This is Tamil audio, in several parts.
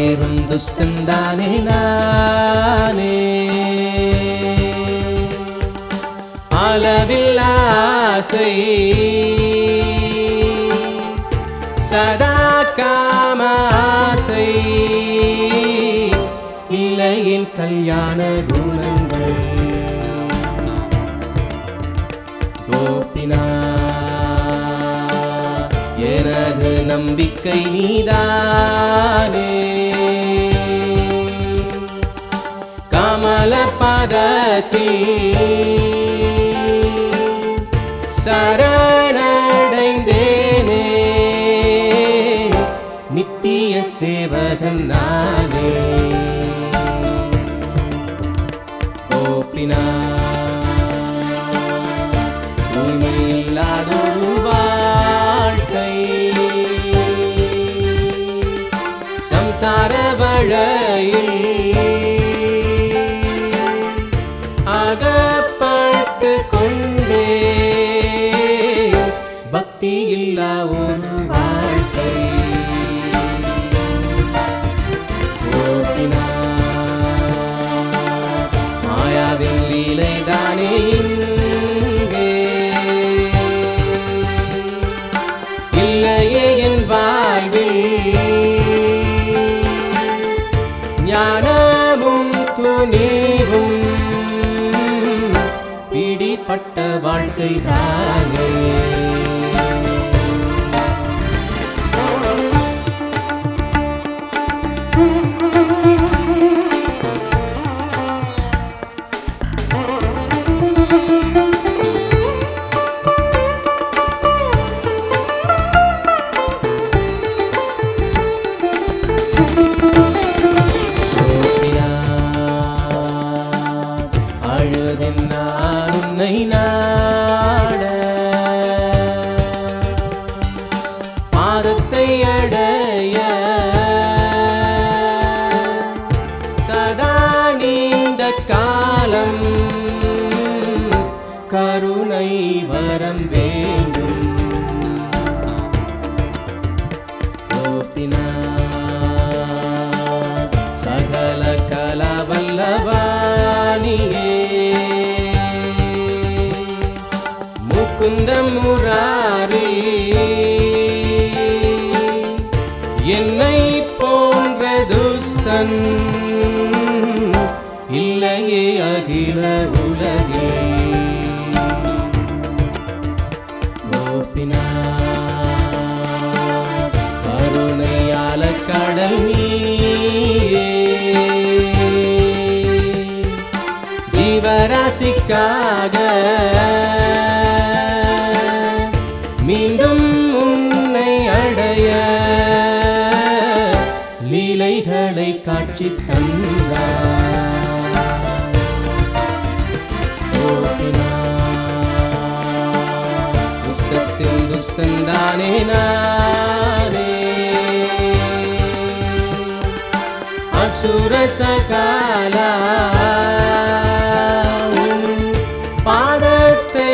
வெறும் துஷ்டந்தானே நானே. அளவில்லா ஆசை சதா காமாசை இல்லையின் கல்யாண குணங்கள் தோப்பினார் எனது நம்பிக்கை நீதானே. கமல பதத்தில் சரணடைந்தேனே நித்திய சேவகன் நானே. தூய்மையில்லாதொரு வாழ்க்கை சம்சார வளையில் அகப்பட்டு கொண்டே பக்தி இல்லா ஒரு வாழ்க்கை மாயாவின் லீலைதானே இங்கே இல்லையே என் வாழ்வில் ஞானமும் துணிவும் பிடிப்பட்ட வாழ்க்கை தானே. அழுதென்னால் உன்னை நாட பாதத்தை அடைய சதா நீண்ட காலம் கருணை வரம் வேண்டும். சகல கலா வல்லவாணியே முகுந்த முராரி என்னை போன்ற துஷ்டன் இல்லையே அகில உலகில். கருணையால கடல் நீயே ஜீவராசிக்காக மீண்டும் உன்னை அடைய லீலைகளை காட்சி தந்தார். துஷ்டத்தின் துஷ்டந்தானே நானே. அசுர சகாலா பாதத்தை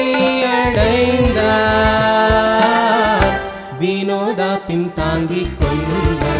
அடைந்தார் வினோதா பின் தாங்கிக் கொண்டார்.